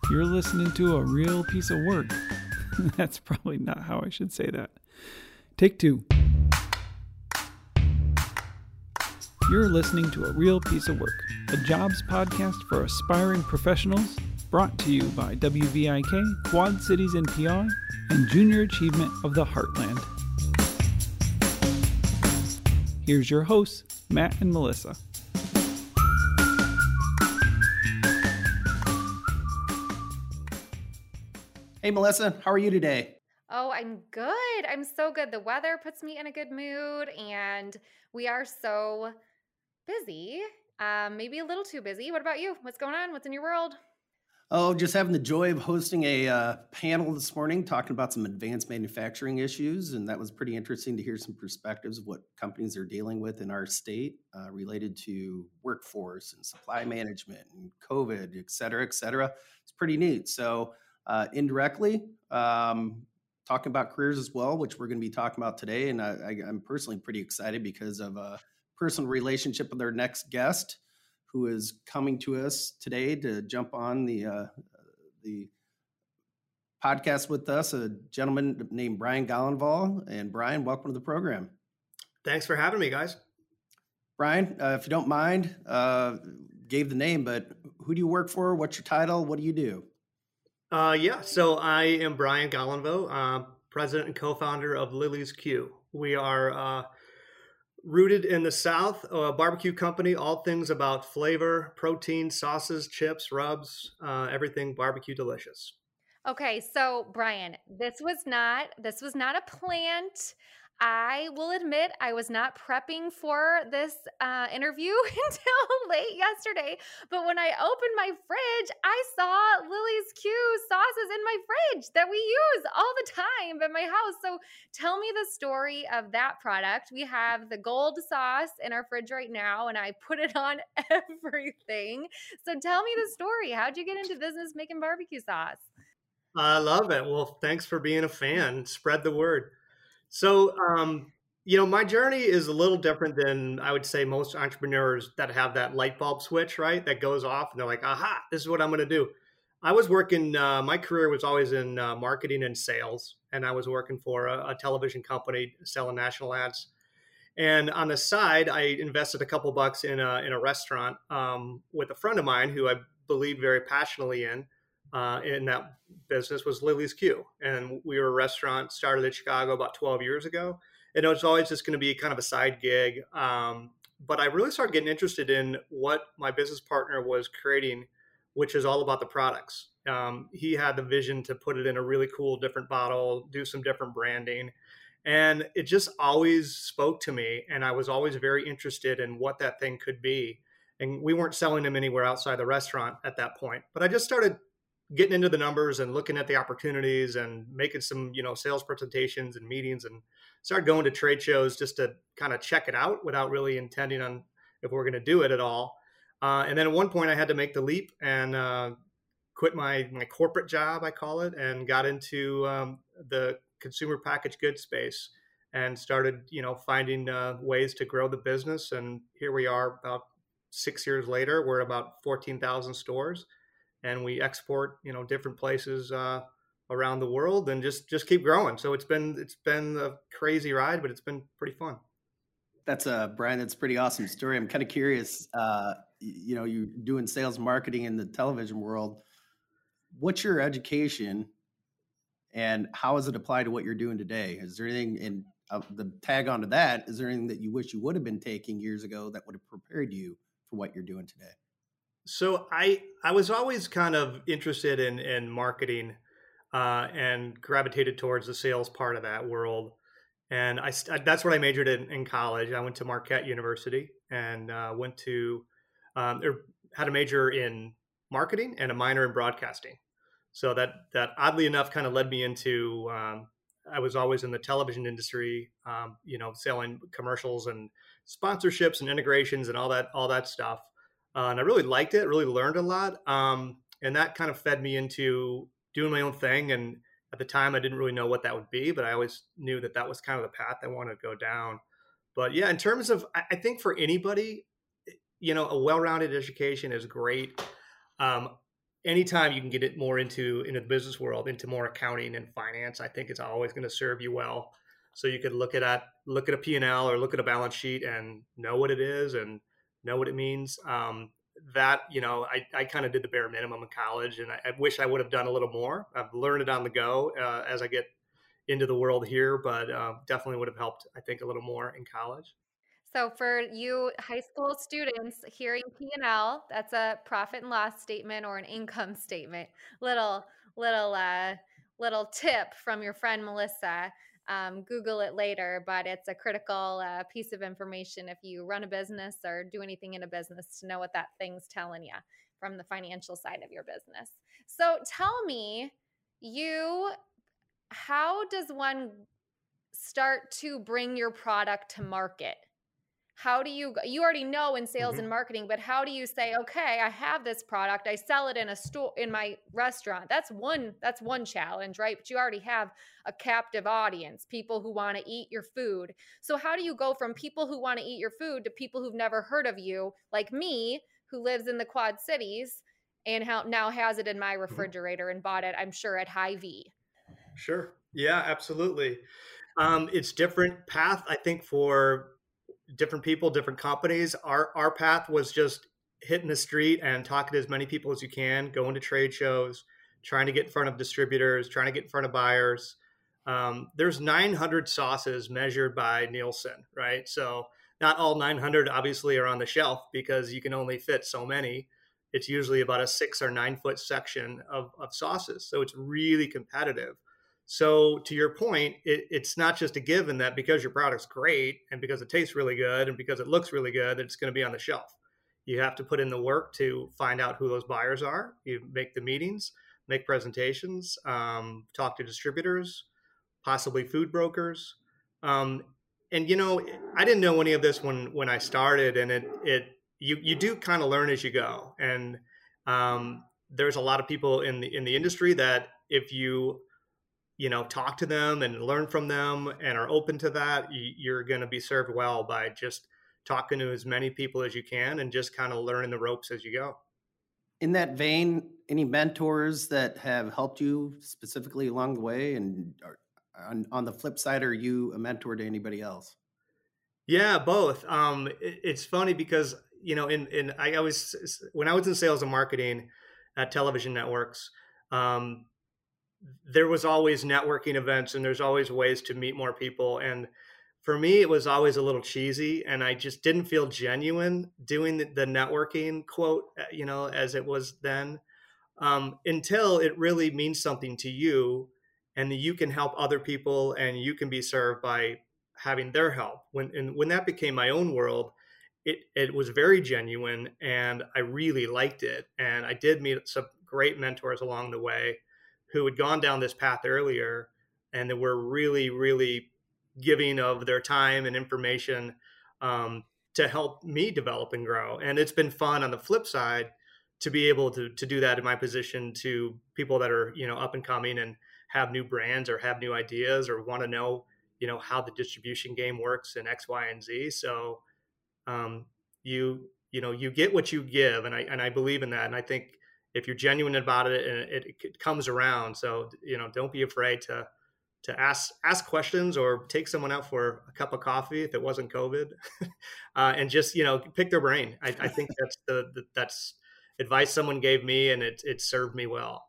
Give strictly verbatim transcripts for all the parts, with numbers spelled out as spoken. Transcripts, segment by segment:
You're listening to a real piece of work. That's probably not how I should say that. Take two. You're listening to A Real Piece of Work, a jobs podcast for aspiring professionals, brought to you by W V I K, Quad Cities N P R, and Junior Achievement of the Heartland. Here's your hosts, Matt and Melissa. Hey, Melissa, how are you today? Oh, I'm good. I'm so good. The weather puts me in a good mood, and we are so busy. Um, maybe a little too busy. What about you? What's going on? What's in your world? Oh, just having the joy of hosting a uh, panel this morning talking about some advanced manufacturing issues. And that was pretty interesting to hear some perspectives of what companies are dealing with in our state uh, related to workforce and supply management and COVID, et cetera, et cetera. It's pretty neat. So uh, indirectly, um, talking about careers as well, which we're going to be talking about today. And I, I, I'm personally pretty excited because of a personal relationship with our next guest, who is coming to us today to jump on the uh, the podcast with us, a gentleman named Brian Gollenval. And Brian, welcome to the program. Thanks for having me, guys. Brian, uh, if you don't mind, uh, gave the name, but who do you work for? What's your title? What do you do? Uh, yeah, so I am Brian Gollenval, uh, president and co-founder of Lily's Q. We are uh, rooted in the South, a barbecue company, all things about flavor, protein, sauces, chips, rubs, uh, everything barbecue delicious. Okay, so Brian, this was not this was not a plant. I will admit I was not prepping for this uh, interview until late yesterday. But when I opened my fridge, I saw Lily's Q sauces in my fridge that we use all the time at my house. So tell me the story of that product. We have the gold sauce in our fridge right now, and I put it on everything. So tell me the story. How'd you get into business making barbecue sauce? I love it. Well, thanks for being a fan. Spread the word. So, um, you know, my journey is a little different than I would say most entrepreneurs that have that light bulb switch, right? That goes off and they're like, aha, this is what I'm going to do. I was working, uh, my career was always in uh, marketing and sales. And I was working for a, a television company selling national ads. And on the side, I invested a couple bucks in a, in a restaurant um, with a friend of mine who I believed very passionately in. Uh, in that business was Lily's Q. And we were a restaurant, started in Chicago about twelve years ago. And it was always just going to be kind of a side gig. Um, but I really started getting interested in what my business partner was creating, which is all about the products. Um, he had the vision to put it in a really cool, different bottle, do some different branding. And it just always spoke to me. And I was always very interested in what that thing could be. And we weren't selling them anywhere outside the restaurant at that point. But I just started getting into the numbers and looking at the opportunities and making some, you know, sales presentations and meetings, and started going to trade shows just to kind of check it out without really intending on if we're going to do it at all. Uh, and then at one point I had to make the leap and uh, quit my, my corporate job, I call it, and got into um, the consumer packaged goods space and started, you know, finding uh, ways to grow the business. And here we are about six years later, we're about fourteen thousand stores. And we export, you know, different places uh, around the world, and just just keep growing. So it's been it's been a crazy ride, but it's been pretty fun. That's uh, Brian. That's a pretty awesome story. I'm kind of curious. Uh, you know, you're doing sales marketing in the television world. What's your education, and how does it apply to what you're doing today? Is there anything in uh, the tag onto that? Is there anything that you wish you would have been taking years ago that would have prepared you for what you're doing today? So I I was always kind of interested in in marketing uh, and gravitated towards the sales part of that world. And I that's what I majored in in college. I went to Marquette University and uh, went to um, er, had a major in marketing and a minor in broadcasting. So that that oddly enough kind of led me into um, I was always in the television industry, um, you know, selling commercials and sponsorships and integrations and all that all that stuff. Uh, and I really liked it, really learned a lot. Um, and that kind of fed me into doing my own thing. And at the time, I didn't really know what that would be, but I always knew that that was kind of the path I wanted to go down. But yeah, in terms of, I, I think for anybody, you know, a well-rounded education is great. Um, anytime you can get it more into, into the business world, into more accounting and finance, I think it's always going to serve you well. So you could look at, at look at a P and L or look at a balance sheet and know what it is and know what it means. Um, that, you know, I, I kind of did the bare minimum in college, and I, I wish I would have done a little more. I've learned it on the go uh, as I get into the world here, but uh, definitely would have helped, I think, a little more in college. So for you high school students hearing P and L, that's a profit and loss statement or an income statement. Little little uh, little tip from your friend Melissa. Um, Google it later, but it's a critical uh, piece of information if you run a business or do anything in a business to know what that thing's telling you from the financial side of your business. So tell me, you, how does one start to bring your product to market? How do you, you already know in sales mm-hmm. and marketing, but how do you say, okay, I have this product, I sell it in a store, in my restaurant. That's one, that's one challenge, right? But you already have a captive audience, people who want to eat your food. So how do you go from people who want to eat your food to people who've never heard of you, like me, who lives in the Quad Cities and how now has it in my refrigerator mm-hmm. and bought it, I'm sure, at Hy-Vee? Sure. Yeah, absolutely. Um, it's different path, I think, for different people, different companies. Our our path was just hitting the street and talking to as many people as you can, going to trade shows, trying to get in front of distributors, trying to get in front of buyers. Um, there's nine hundred sauces measured by Nielsen, right? So not all nine hundred obviously are on the shelf because you can only fit so many. It's usually about a six or nine foot section of, of sauces. So it's really competitive. So to your point, it, it's not just a given that because your product's great and because it tastes really good and because it looks really good, that it's going to be on the shelf. You have to put in the work to find out who those buyers are. You make the meetings, make presentations, um, talk to distributors, possibly food brokers. Um, and, you know, I didn't know any of this when, when I started, and it, it, you, you do kind of learn as you go. And um, there's a lot of people in the, in the industry that if you, you know, talk to them and learn from them and are open to that, you're going to be served well by just talking to as many people as you can and just kind of learning the ropes as you go. In that vein, any mentors that have helped you specifically along the way? And are, on, on the flip side, are you a mentor to anybody else? Yeah, both. Um, it, it's funny because, you know, in, in, I always, when I was in sales and marketing at television networks, um, there was always networking events and there's always ways to meet more people. And for me, it was always a little cheesy and I just didn't feel genuine doing the, the networking quote, you know, as it was then, um, until it really means something to you and that you can help other people and you can be served by having their help. When, and when that became my own world, it, it was very genuine and I really liked it. And I did meet some great mentors along the way who had gone down this path earlier and that were really, really giving of their time and information um, to help me develop and grow. And it's been fun on the flip side to be able to, to do that in my position to people that are, you know, up and coming and have new brands or have new ideas or want to know, you know, how the distribution game works in X, Y, and Z. So um, you, you know, you get what you give. And I, and I believe in that. And I think if you're genuine about it and it, it comes around. So, you know, don't be afraid to, to ask, ask questions or take someone out for a cup of coffee if it wasn't COVID uh, and just, you know, pick their brain. I, I think that's the, the, that's advice someone gave me and it, it served me well.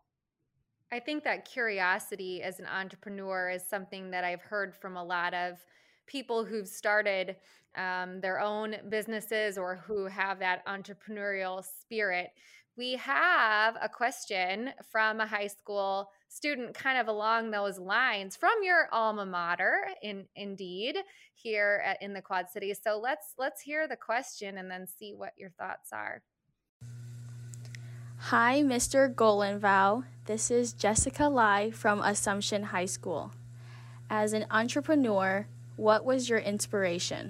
I think that curiosity as an entrepreneur is something that I've heard from a lot of people who've started um, their own businesses or who have that entrepreneurial spirit. We have a question from a high school student kind of along those lines from your alma mater, in, indeed, here at, in the Quad Cities. So let's let's hear the question and then see what your thoughts are. Hi, Mister Golenvow. This is Jessica Lai from Assumption High School. As an entrepreneur, what was your inspiration?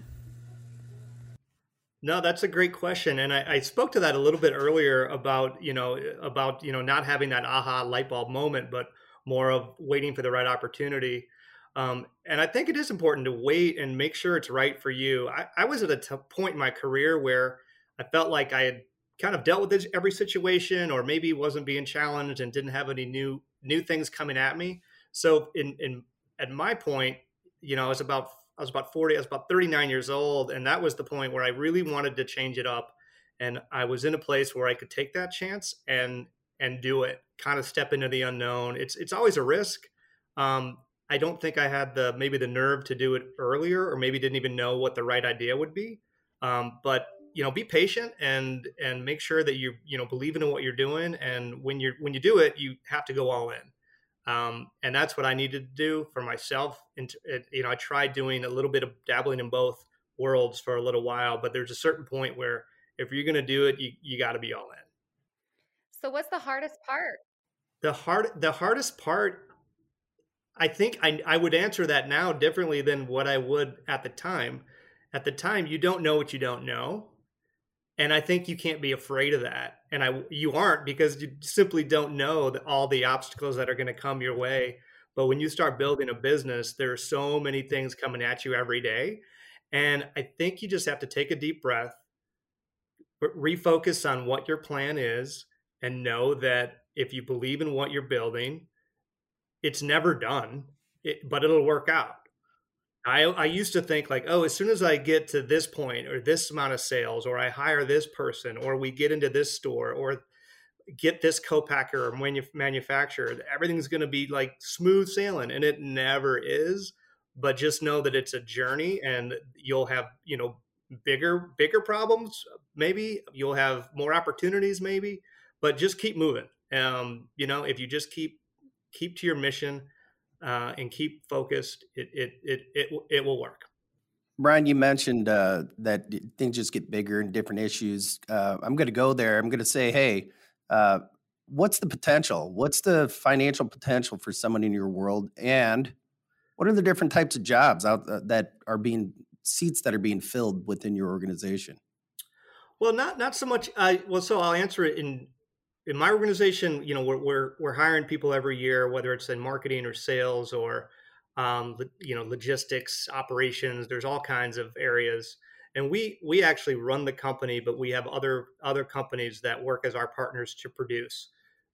No, that's a great question. And I, I spoke to that a little bit earlier about, you know, about, you know, not having that aha light bulb moment, but more of waiting for the right opportunity. Um, and I think it is important to wait and make sure it's right for you. I, I was at a t- point in my career where I felt like I had kind of dealt with this, every situation, or maybe wasn't being challenged and didn't have any new new things coming at me. So in in at my point, you know, I was about I was about forty, I was about thirty-nine years old, and that was the point where I really wanted to change it up. And I was in a place where I could take that chance and and do it, kind of step into the unknown. It's it's always a risk. Um, I don't think I had the maybe the nerve to do it earlier, or maybe didn't even know what the right idea would be. Um, but you know, be patient and and make sure that you you know believing in what you're doing. And when you're when you do it, you have to go all in. Um, and that's what I needed to do for myself. And it, you know, I tried doing a little bit of dabbling in both worlds for a little while, but there's a certain point where if you're going to do it, you you got to be all in. So what's the hardest part? The hard the hardest part, I think I I would answer that now differently than what I would at the time. At the time, you don't know what you don't know. And I think you can't be afraid of that. And I, you aren't, because you simply don't know that all the obstacles that are going to come your way. But when you start building a business, there are so many things coming at you every day. And I think you just have to take a deep breath, refocus on what your plan is, and know that if you believe in what you're building, it's never done, it, but it'll work out. I, I used to think like, oh, as soon as I get to this point or this amount of sales, or I hire this person, or we get into this store, or get this co-packer or manu- manufacturer, everything's going to be like smooth sailing. And it never is. But just know that it's a journey, and you'll have, you know, bigger, bigger problems. Maybe you'll have more opportunities, maybe, but just keep moving. Um, you know, if you just keep, keep to your mission, Uh, and keep focused, it, it it it it will work. Brian, you mentioned uh, that things just get bigger and different issues. Uh, I'm going to go there. I'm going to say, hey, uh, what's the potential? What's the financial potential for someone in your world? And what are the different types of jobs out uh, that are being seats that are being filled within your organization? Well, not not so much. Uh, well, so I'll answer it in. In my organization, you know, we're, we're, we're hiring people every year, whether it's in marketing or sales or, um, you know, logistics, operations. There's all kinds of areas. And we, we actually run the company, but we have other, other companies that work as our partners to produce.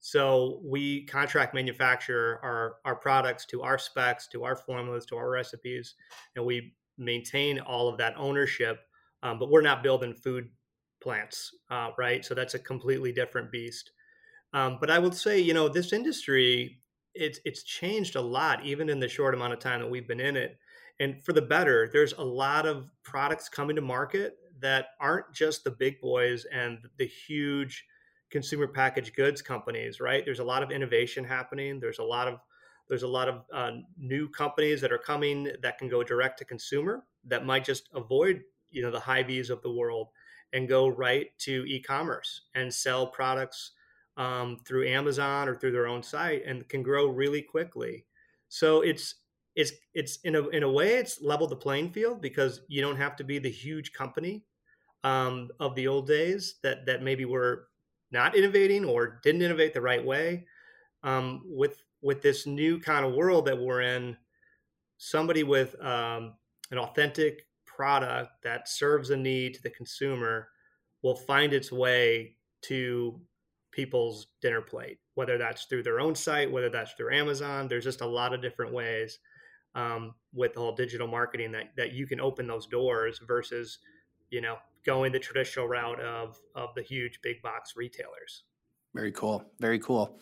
So we contract manufacture our, our products to our specs, to our formulas, to our recipes, and we maintain all of that ownership. Um, but we're not building food plants, uh, right? So that's a completely different beast. Um, but I would say, you know, this industry, it's it's changed a lot, even in the short amount of time that we've been in it. And for the better, there's a lot of products coming to market that aren't just the big boys and the huge consumer packaged goods companies, right? There's a lot of innovation happening. There's a lot of there's a lot of uh, new companies that are coming that can go direct to consumer, that might just avoid, you know, the Hy-Vees of the world and go right to e-commerce and sell products um, through Amazon or through their own site, and can grow really quickly. So it's it's it's in a in a way it's leveled the playing field, because you don't have to be the huge company um, of the old days that that maybe were not innovating or didn't innovate the right way. Um, with with this new kind of world that we're in, somebody with um, an authentic product that serves a need to the consumer will find its way to people's dinner plate, whether that's through their own site, whether that's through Amazon. There's just a lot of different ways um, with the whole digital marketing that, that you can open those doors versus, you know, going the traditional route of, of the huge big box retailers. Very cool. Very cool.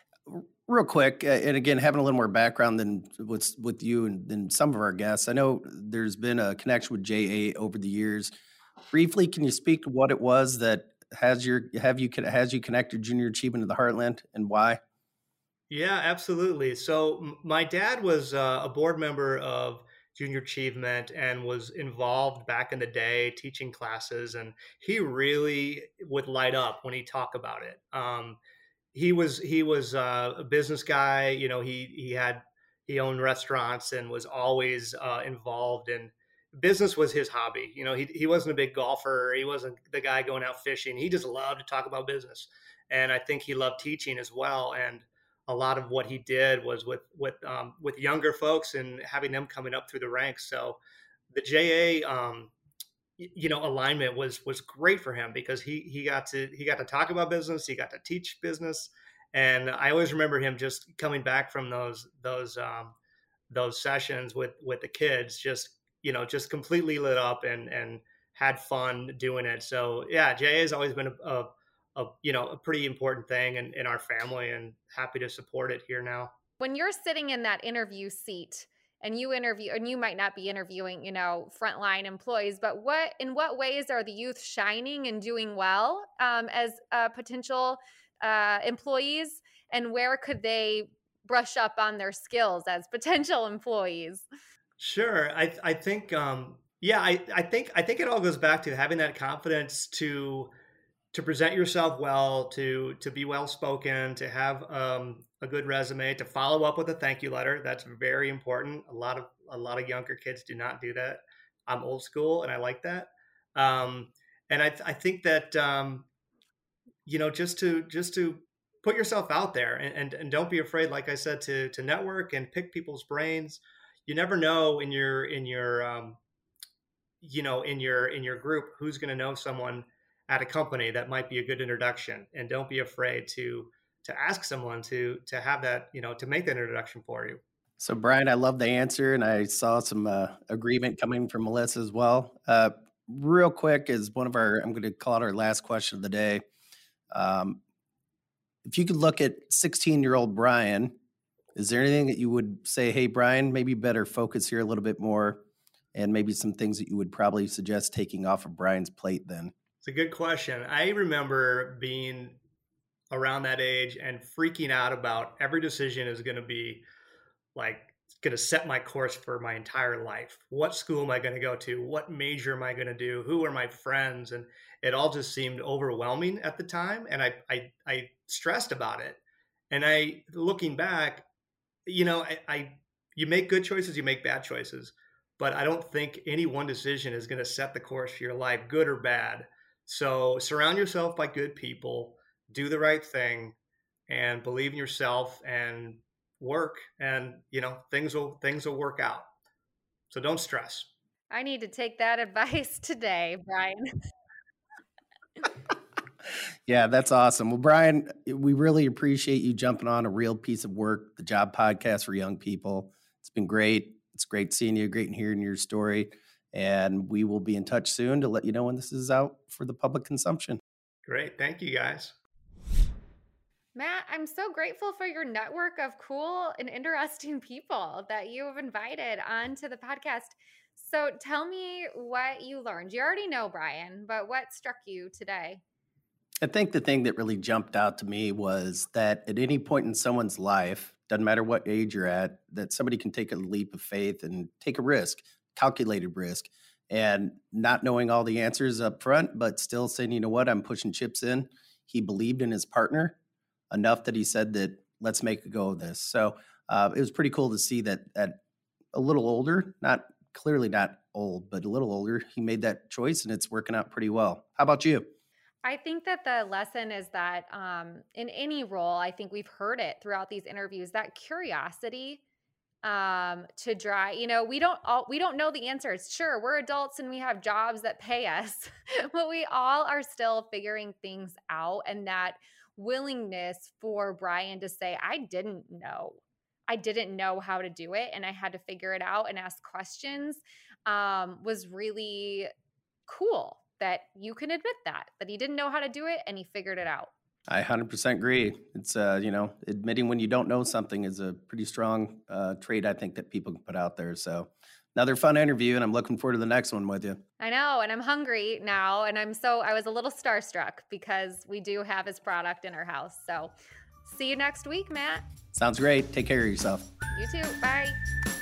Real quick, uh, and again, having a little more background than what's with you and than some of our guests, I know there's been a connection with J A over the years. Briefly, can you speak to what it was that has your have you has you connected Junior Achievement to the Heartland, and why? Yeah, absolutely. So my dad was uh, a board member of Junior Achievement and was involved back in the day teaching classes, and he really would light up when he talked about it. Um, he was he was uh, a business guy. You know, he he had he owned restaurants and was always uh, involved in business. Was his hobby. You know, he he wasn't a big golfer. He wasn't the guy going out fishing. He just loved to talk about business, and I think he loved teaching as well. And a lot of what he did was with with um, with younger folks and having them coming up through the ranks. So the J A um, you know, alignment was was great for him because he he got to he got to talk about business, he got to teach business, and I always remember him just coming back from those those um, those sessions with with the kids, just you know, just completely lit up and and had fun doing it. So yeah, J A has always been a, a, a you know a pretty important thing in, in our family, and happy to support it here now. When you're sitting in that interview seat and you interview, and you might not be interviewing, you know, frontline employees, but what, in what ways are the youth shining and doing well um, as uh, potential uh, employees, and where could they brush up on their skills as potential employees? Sure. I, I think, um, yeah, I, I think, I think it all goes back to having that confidence to, to present yourself well, to, to be well-spoken, to have um, a good resume, to follow up with a thank you letter. That's very important. A lot of, a lot of younger kids do not do that. I'm old school and I like that. Um, and I, I think that, um, you know, just to, just to put yourself out there and, and, and don't be afraid, like I said, to, to network and pick people's brains. You never know in your, in your, um, you know, in your, in your group, who's going to know someone at a company that might be a good introduction, and don't be afraid to, to ask someone to, to have that, you know, to make that introduction for you. So Brian, I love the answer, and I saw some uh, agreement coming from Melissa as well. Uh, real quick, is one of our, I'm going to call it our last question of the day. Um, if you could look at sixteen year old Brian, is there anything that you would say, hey, Brian, maybe better focus here a little bit more, and maybe some things that you would probably suggest taking off of Brian's plate then? It's a good question. I remember being around that age and freaking out about every decision is going to be like, going to set my course for my entire life. What school am I going to go to? What major am I going to do? Who are my friends? And it all just seemed overwhelming at the time. And I, I, I stressed about it. And I, looking back, you know, I, I, you make good choices, you make bad choices, but I don't think any one decision is going to set the course for your life, good or bad. So surround yourself by good people, do the right thing, and believe in yourself, and work, and, you know, things will, things will work out. So don't stress. I need to take that advice today, Brian. Yeah, that's awesome. Well, Brian, we really appreciate you jumping on A Real Piece of Work, the job podcast for young people. It's been great. It's great seeing you, great hearing your story. And we will be in touch soon to let you know when this is out for the public consumption. Great. Thank you, guys. Matt, I'm so grateful for your network of cool and interesting people that you have invited onto the podcast. So tell me what you learned. You already know, Brian, but what struck you today? I think the thing that really jumped out to me was that at any point in someone's life, doesn't matter what age you're at, that somebody can take a leap of faith and take a risk, calculated risk, and not knowing all the answers up front, but still saying, you know what, I'm pushing chips in. He believed in his partner enough that he said that let's make a go of this. So uh, it was pretty cool to see that at a little older, not clearly not old, but a little older, he made that choice and it's working out pretty well. How about you? I think that the lesson is that um, in any role, I think we've heard it throughout these interviews, that curiosity um, to try, you know, we don't all, we don't know the answers. Sure, we're adults and we have jobs that pay us, but we all are still figuring things out. And that willingness for Brian to say, I didn't know. I didn't know how to do it, and I had to figure it out and ask questions um, was really cool. That you can admit that, that he didn't know how to do it and he figured it out. I one hundred percent agree. It's, uh, you know, admitting when you don't know something is a pretty strong uh, trait, I think, that people can put out there. So another fun interview, and I'm looking forward to the next one with you. I know, and I'm hungry now, and I'm so, I was a little starstruck because we do have his product in our house. So see you next week, Matt. Sounds great. Take care of yourself. You too. Bye.